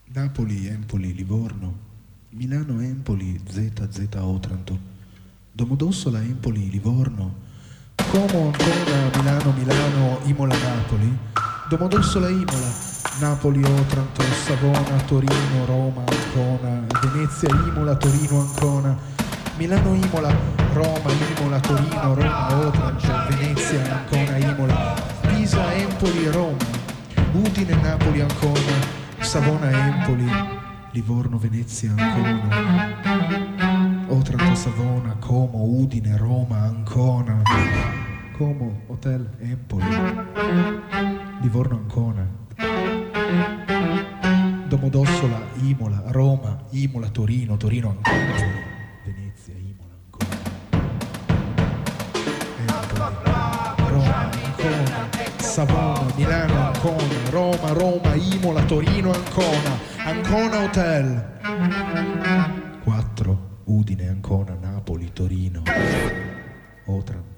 Napoli, Empoli, Livorno, Milano, Empoli, ZZ Otranto, Domodossola, Empoli, Livorno, Como, Ancona, Milano, Milano, Imola, Napoli, Domodossola, Imola, Napoli, Otranto, Savona, Torino, Roma, Ancona, Venezia, Imola, Torino, Ancona, Milano, Imola, Roma, Imola, Torino, Roma, Otranto, Venezia, Ancona, Imola, Pisa, Empoli, Roma, Udine, Napoli, Ancona, Savona, Empoli, Livorno, Venezia, Ancona, Otranto, Savona, Como, Udine, Roma, Ancona, Como, Hotel, Empoli, Livorno, Ancona, Domodossola, Imola, Roma, Imola, Torino, Torino, Ancona, Venezia, Imola, Ancona, Empoli, Roma, Ancona, Savona, Milano, Ancona, Roma, Roma, Imola, Torino, Ancona, Ancona Hotel. 4. Udine, Ancona, Napoli, Torino, Otranto.